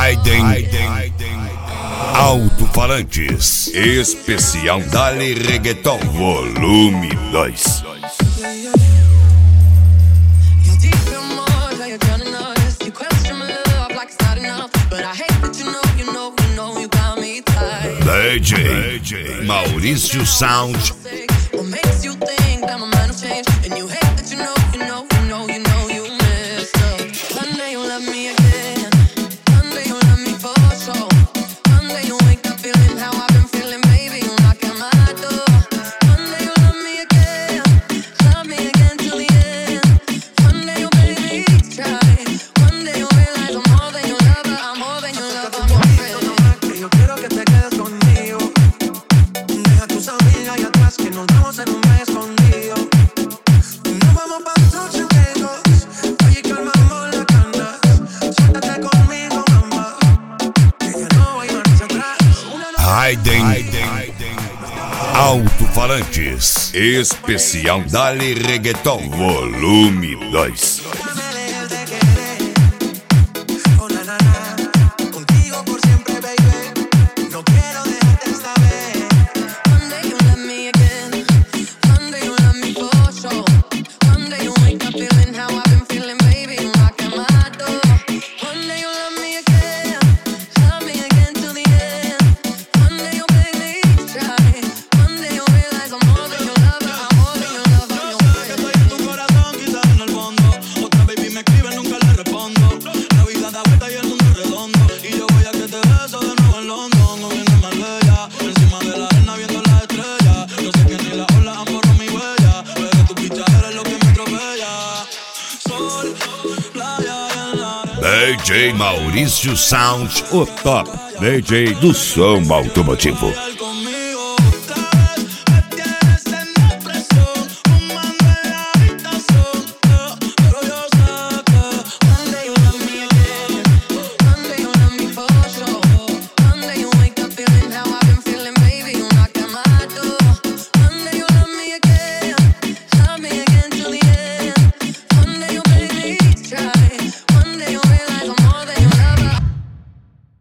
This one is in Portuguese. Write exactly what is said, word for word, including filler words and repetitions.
Raiden Alto-Falantes. Especial Dali Reggaeton Volume dois. D J Maurício Sound. Raiden Alto-Falantes. Especial Dali Reggaeton Volume dois. D J Maurício Sound, o top D J do som automotivo.